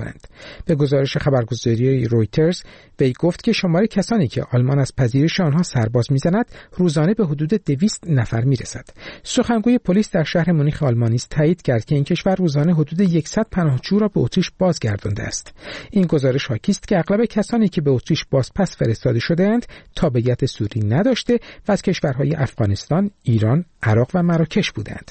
کنند. به گزارش خبرگزاری رویترز وی گفت که شمار کسانی که آلمان از پذیرش آنها سرباز می‌زند روزانه به حدود 200 نفر می‌رسد. سخنگوی پلیس در شهر مونیخ آلمان نیز تایید کرد که این کشور روزانه حدود 100 پناهجو را به اتریش بازگردانده است. این گزارش حاکی است که اغلب کسانی که به اتریش بازپس فرستاده شده‌اند تابعیت سوری نداشته و از کشورهای افغانستان، ایران، عراق و مراکش بودند.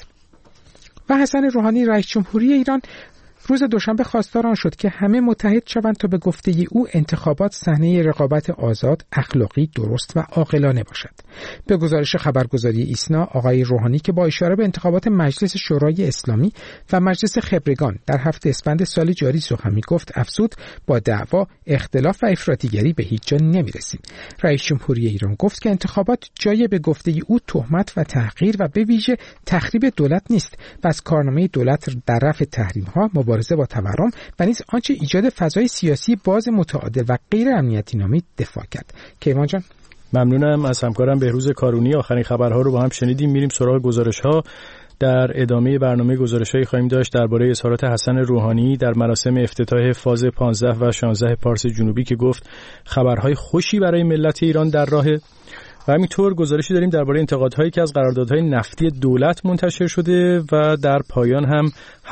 و حسن روحانی رئیس جمهوری ایران روز دوشنبه خواستار آن شد که همه متحد شوند تا به گفته او انتخابات صحنه رقابت آزاد، اخلاقی، درست و عاقلانه باشد. به گزارش خبرگزاری ایسنا آقای روحانی که با اشاره به انتخابات مجلس شورای اسلامی و مجلس خبرگان در 7 اسفند سال جاری سخن می‌گفت افزود با دعوا، اختلاف و افراطیگری به هیچ جا نمی‌رسیم. رئیس جمهوری ایران گفت که انتخابات جای به گفته او تهمت و تحقیر و به ویژه تخریب دولت نیست و از کارنامه دولت در رفع تحریم‌ها، مبارزه با تورم و نیز آنچه ایجاد فضای سیاسی باز متعادل و غیر امنیتی نامی دفاع کرد. کیوان جان، ممنونم از همکارم بهروز کارونی. آخرین خبرها رو با هم شنیدیم. میریم سراغ گزارش‌ها. در ادامه برنامه گزارش‌هایی خواهیم داشت درباره اظهارات حسن روحانی در مراسم افتتاح فاز 15 و 16 پارس جنوبی که گفت خبرهای خوشی برای ملت ایران در راهه. و همینطور گزارشی داریم درباره انتقادهایی که از قراردادهای نفتی دولت منتشر شده و در پایان هم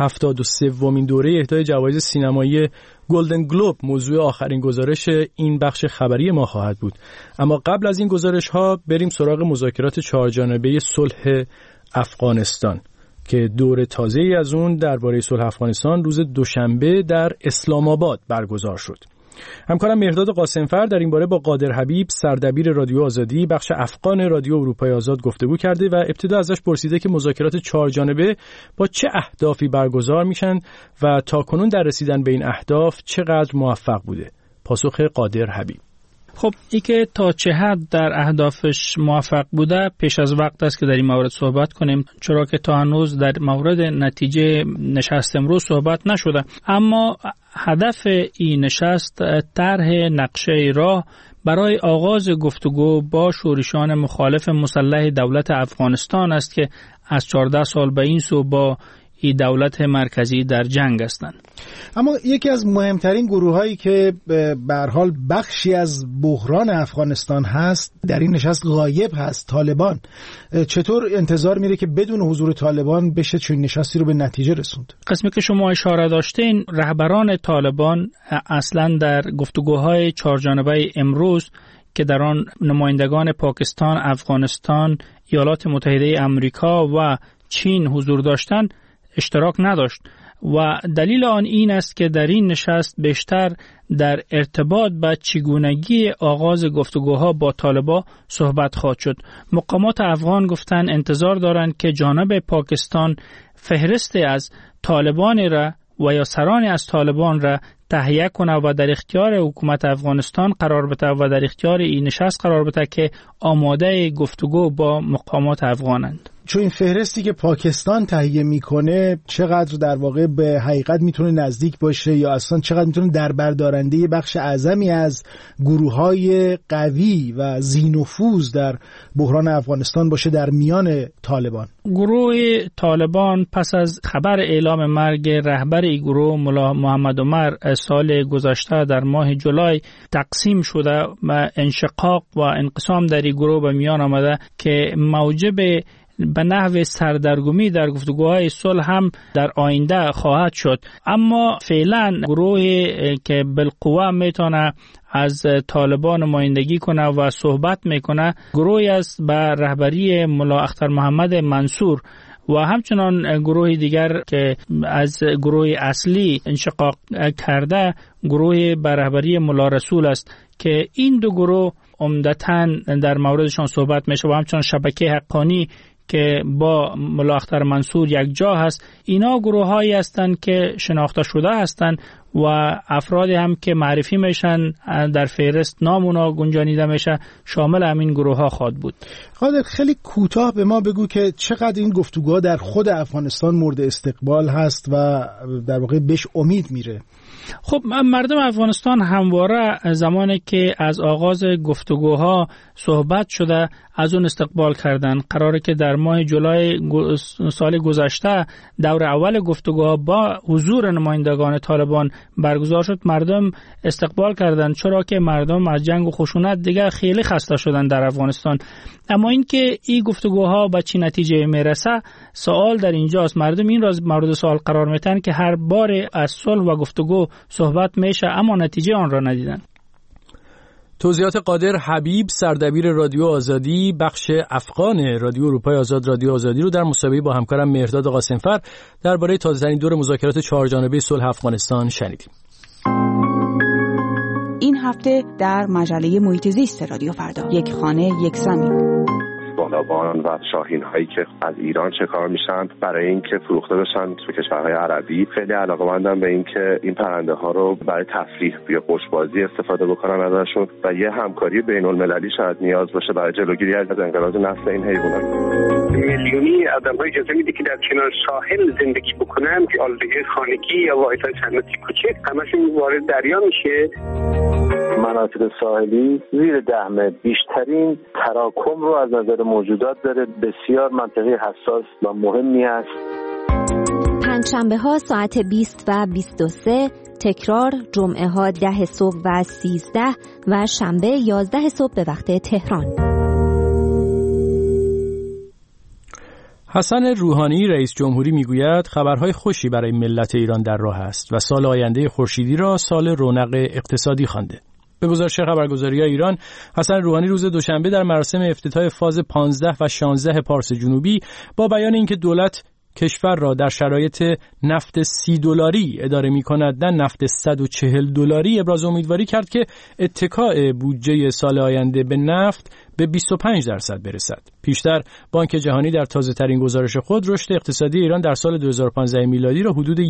73مین دوره اهدای جوایز سینمایی گلدن گلوب موضوع آخرین گزارش این بخش خبری ما خواهد بود. اما قبل از این گزارش‌ها بریم سراغ مذاکرات 4 جانبه صلح افغانستان که دور تازه‌ای از اون درباره صلح افغانستان روز دوشنبه در اسلام آباد برگزار شد. همکارم مهرداد قاسمفر در این باره با قادر حبیب سردبیر رادیو آزادی بخش افغان رادیو اروپای آزاد گفتگو کرده و ابتدا ازش پرسیده که مذاکرات 4 جانبه با چه اهدافی برگزار میشن و تاکنون در رسیدن به این اهداف چقدر موفق بوده. پاسخ قادر حبیب: خب این که تا چه حد در اهدافش موفق بوده پیش از وقت است که در این مورد صحبت کنیم، چرا که تا هنوز در مورد نتیجه نشست امروز صحبت نشده. اما هدف این نشست طرح نقشه راه برای آغاز گفتگو با شورشان مخالف مسلح دولت افغانستان است که از 14 سال به این سو با این دولت مرکزی در جنگ هستند. اما یکی از مهمترین گروه‌هایی که به هر حال بخشی از بحران افغانستان هست در این نشست غایب هست، طالبان. چطور انتظار میره که بدون حضور طالبان بشه چنین نشستی رو به نتیجه رسوند؟ قسمی که شما اشاره داشتین، رهبران طالبان اصلا در گفتگوهای 4 جانبه امروز که در آن نمایندگان پاکستان، افغانستان، ایالات متحده آمریکا و چین حضور داشتند اشتراک نداشت و دلیل آن این است که در این نشست بیشتر در ارتباط با چگونگی آغاز گفتگوها با طالبان صحبت خواهد شد. مقامات افغان گفتن انتظار دارند که جانب پاکستان فهرست از طالبان را و یا سران از طالبان را تهیه کنه و در اختیار حکومت افغانستان قرار بده و در اختیار این نشست قرار بده که آماده گفتگو با مقامات افغانند. چون این فهرستی که پاکستان تهیه میکنه چقدر در واقع به حقیقت میتونه نزدیک باشه یا اصلا چقدر میتونه دربردارنده بخش اعظمی از گروه‌های قوی و ذی‌نفوذ در بحران افغانستان باشه در میان طالبان؟ گروه طالبان پس از خبر اعلام مرگ رهبر این گروه ملا محمد عمر سال گذشته در ماه جولای تقسیم شده و انشقاق و انقسام در این گروه به میان آمده که موجب به نحو سردرگمی در گفتگوهای صلح هم در آینده خواهد شد. اما فعلا گروهی که بالقوه میتونه از طالبان نمایندگی کنه و صحبت میکنه گروهی است به رهبری ملا اختر محمد منصور و همچنان گروه دیگر که از گروه اصلی انشقاق کرده گروه به رهبری ملا رسول است که این دو گروه عمدتاً در موردشان صحبت میشه و همچنان شبکه حقانی که با ملا اختر منصور یک جا هست. اینا گروه هایی هستند که شناخته شده هستند و افرادی هم که معرفی میشن در فهرست نام اونا گنجانیده میشه شامل همین گروه ها خواهد بود. قادر خیلی کوتاه به ما بگو که چقدر این گفتگوها در خود افغانستان مورد استقبال هست و در واقع بهش امید میره. خب مردم افغانستان همواره زمانی که از آغاز گفتگوها صحبت شده از اون استقبال کردن. قراره که در ماه جولای سال گذشته دور اول گفتگوها با حضور نمایندگان طالبان برگزار شد. مردم استقبال کردند چرا که مردم از جنگ و خشونت دیگه خیلی خسته شدن در افغانستان. اما اینکه این گفتگوها به چه نتیجه میرسه سوال در اینجاست. مردم این راز مورد سوال قرار میتن که هر بار از صلح و گفتگو صحبت میشه اما نتیجه آن را ندیدن. توضیحات قادر حبیب، سردبیر رادیو آزادی بخش افغان رادیو اروپای آزاد رادیو آزادی رو در مصاحبه با همکارم مهرداد قاسمفر درباره تازه‌ترین دور مذاکرات چهارجانبه صلح افغانستان شنیدیم. این هفته در مجله محیط زیست رادیو فردا، یک خانه یک زمین. بالابان و شاهین هایی که از ایران شکار میشن برای اینکه فروخته بشن تو کشورهای عربی، خیلی علاقه‌مندن به اینکه این پرنده ها رو برای تفریح یا قشبازی استفاده بکنن ازشون و یه همکاری بین‌المللی شاید نیاز باشه برای جلوگیری از انقراض نسل این حیوانات. میلیونی آدم‌های اجازه میده که در کنار ساحل زندگی بکنن که آلودگی خانگی یا واحدهای صنعتی کوچک همشون وارد دریا میشه. مناطق ساحلی زیر 10 متر بیشترین تراکم رو از نظر موجودات داره. بسیار منطقه حساس و مهمی است. پنجشنبه ها ساعت 20 و 23، تکرار جمعه ها 10 صبح و 13 و شنبه 11 صبح به وقت تهران. حسن روحانی رئیس جمهوری میگوید خبرهای خوشی برای ملت ایران در راه است و سال آینده خورشیدی را سال رونق اقتصادی خوانده. به گزارش خبرگزاری‌های ایران، حسن روحانی روز دوشنبه در مراسم افتتاح فاز 15 و 16 پارس جنوبی با بیان اینکه دولت کشور را در شرایط نفت $30 اداره می‌کند نه نفت $140 ابراز امیدواری کرد که اتکاء بودجه سال آینده به نفت به 25% برسد. پیشتر بانک جهانی در تازه‌ترین گزارش خود رشد اقتصادی ایران در سال 2015 میلادی را حدود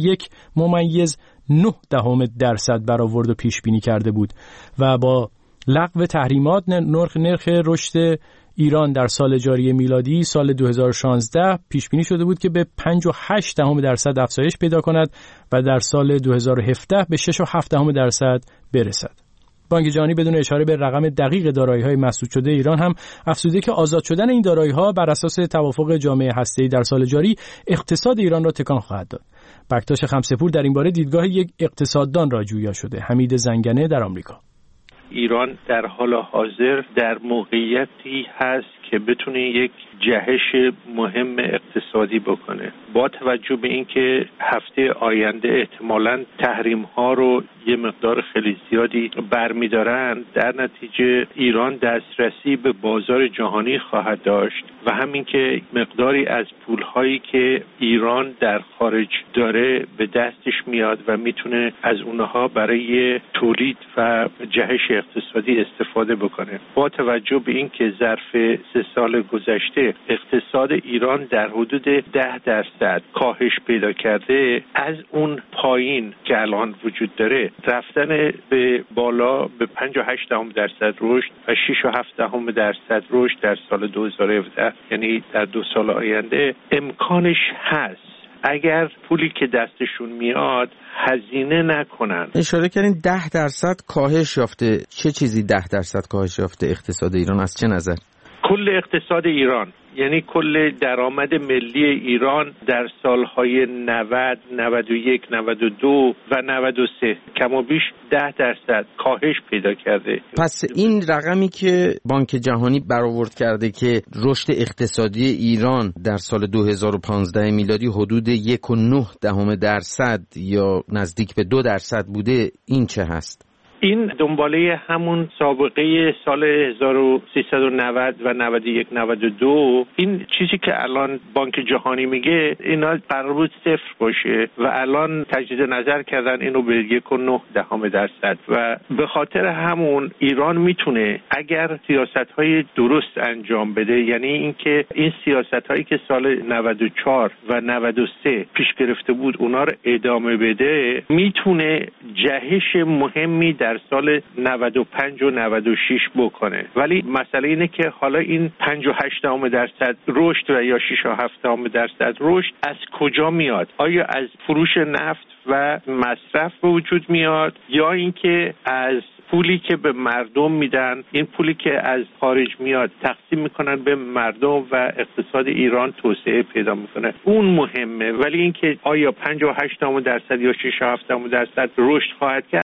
1.9% برآورد و پیش بینی کرده بود و با لغو تحریمات نرخ رشد ایران در سال جاری میلادی سال 2016 پیش بینی شده بود که به 5.8% افزایش پیدا کند و در سال 2017 به 6.7% برسد. بانک جهانی بدون اشاره به رقم دقیق دارایی‌های مسدود شده ایران هم افزوده که آزاد شدن این دارایی‌ها بر اساس توافق جامعه هسته‌ای در سال جاری اقتصاد ایران را تکان خواهد داد. بکتاش خمسه‌پور در این باره دیدگاه یک اقتصاددان را جویا شده. حمید زنگنه در آمریکا. ایران در حال حاضر در موقعیتی هست که بتونه یک جهش مهم اقتصادی بکنه. با توجه به اینکه هفته آینده احتمالاً تحریم ها رو یه مقدار خیلی زیادی برمی‌دارن، در نتیجه ایران دسترسی به بازار جهانی خواهد داشت و همین که مقداری از پول‌هایی که ایران در خارج داره به دستش میاد و میتونه از اونها برای تولید و جهش اقتصادی استفاده بکنه. با توجه به اینکه ظرف 3 سال گذشته اقتصاد ایران در حدود 10% کاهش پیدا کرده، از اون پایین که الان وجود داره رفتن به بالا به 5.8% رشد و 6.7% رشد در سال 2017، یعنی در 2 سال آینده امکانش هست اگر پولی که دستشون میاد هزینه نکنن. اشاره کردین 10% کاهش یافته. چه چیزی 10% کاهش یافته اقتصاد ایران از چه نظر؟ کل اقتصاد ایران، یعنی کل درآمد ملی ایران در سالهای 90، 91، 92 و 93 کم و بیش 10% کاهش پیدا کرده. پس این رقمی که بانک جهانی برآورد کرده که رشد اقتصادی ایران در سال 2015 میلادی حدود 1.9% یا نزدیک به 2% بوده، این چه هست؟ این دنباله همون سابقه سال 1390 و 91 92. این چیزی که الان بانک جهانی میگه اینا قرار بود 0 باشه و الان تجدید نظر کردن اینو به 1.9% و به خاطر همون ایران میتونه اگر سیاست‌های درست انجام بده، یعنی اینکه این سیاست‌هایی که سال 94 و 93 پیش گرفته بود اونا رو ادامه بده، میتونه جهش مهمی در سال 95 و 96 بکنه. ولی مسئله اینه که حالا این 5.8% رشد و یا 6.7% رشد از کجا میاد؟ آیا از فروش نفت و مصرف به وجود میاد، یا اینکه از پولی که به مردم میدن، این پولی که از خارج میاد تقسیم میکنن به مردم و اقتصاد ایران توسعه پیدا میکنه. اون مهمه. ولی اینکه آیا 58% یا 6-7% رشد خواهد کرد،